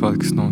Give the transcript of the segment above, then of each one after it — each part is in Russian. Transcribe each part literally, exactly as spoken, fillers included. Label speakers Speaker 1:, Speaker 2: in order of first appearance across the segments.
Speaker 1: Сладких снов.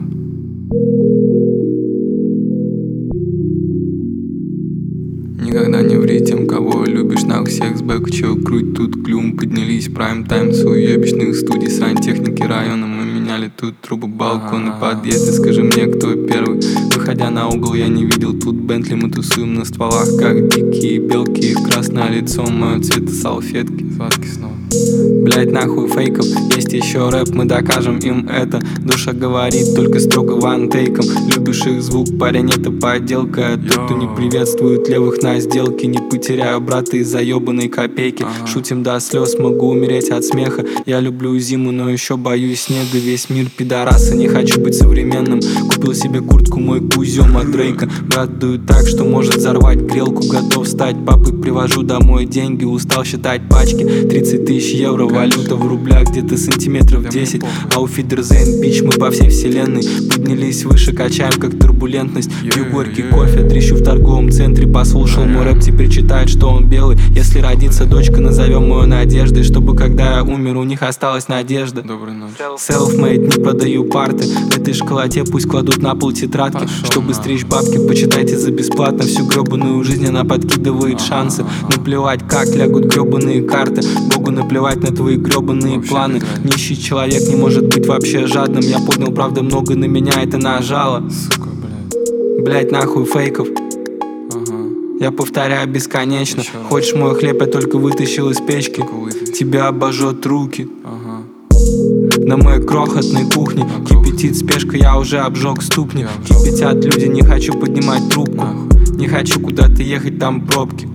Speaker 1: Никогда не ври тем, кого любишь. Нахуй секс, бэк, чел, круть тут клюм. Поднялись прайм-тайм с уебищных студий. Сантехники района, мы меняли тут трубы, балконы, подъезды. Скажи мне, кто первый? Выходя на угол, я не видел тут Бентли. Мы тусуем на стволах, как дикие белки. Их красное лицо, мое цвета салфетки. Сладких снов. Блять, нахуй фейков, есть еще рэп, мы докажем им это. Душа говорит только строго вантейком. Любишь их звук, парень, это подделка. Тот, кто не приветствует левых на сделке. Не потеряю брата из-за ебаной копейки. Шутим до слез, могу умереть от смеха. Я люблю зиму, но еще боюсь снега. Весь мир пидораса, не хочу быть современным. Купил себе куртку, мой кузем от Дрейка. Брат дует так, что может взорвать грелку. Готов стать папой, привожу домой деньги. Устал считать пачки, тридцать тысяч евро. Валюта в рублях где-то сантиметров десять. Ауфидерзейн, бич, мы по всей вселенной. Поднялись выше, качаем как турбулентность. Пью горький кофе, трещу в торговом центре. Послушал мой рэп, теперь читает, что он белый. Если родится дочка, назовем ее Надеждой. Чтобы когда я умер, у них осталась надежда. Доброй ночи.
Speaker 2: Self-made, не продаю парты. В этой школоте пусть кладут на пол тетрадки.
Speaker 1: Пошел,
Speaker 2: чтобы стричь бабки, почитайте за бесплатно. Всю гребаную жизнь она подкидывает шансы. Наплевать, как лягут гребаные карты. Богу наплевать на твои гребаные
Speaker 1: вообще
Speaker 2: планы. Нищий человек не может быть вообще жадным. Я понял, правда, много на меня это нажало.
Speaker 1: Сука, блядь.
Speaker 2: Блять, нахуй фейков.
Speaker 1: Ага.
Speaker 2: Я повторяю бесконечно.
Speaker 1: Еще раз.
Speaker 2: Хочешь мой хлеб, я только вытащил из печки.
Speaker 1: Только вытащил.
Speaker 2: Тебя обожжет руки.
Speaker 1: Ага.
Speaker 2: На моей крохотной кухне
Speaker 1: На
Speaker 2: кипятит спешка, я уже обжег ступни.
Speaker 1: Я обжег.
Speaker 2: Кипятят люди, не хочу поднимать трубку.
Speaker 1: Нахуй.
Speaker 2: Не хочу куда-то ехать, там пробки.